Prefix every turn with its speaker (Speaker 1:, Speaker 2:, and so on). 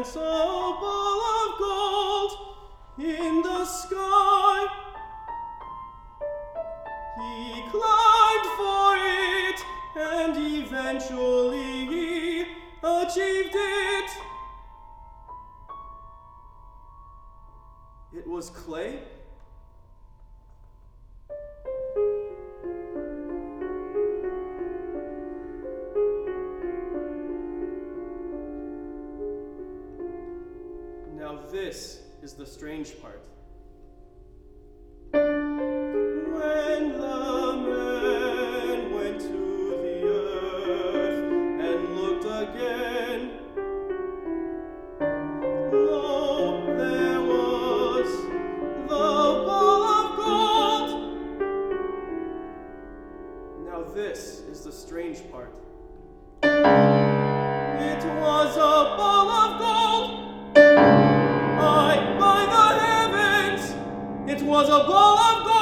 Speaker 1: a ball of gold in the sky. He climbed for it, and eventually he achieved it. It was clay? Now this is the strange part. When the man went to the earth and looked again, lo, there was the ball of gold. Now this is the strange part. It was a ball of gold. By the heavens, it was a ball of gold.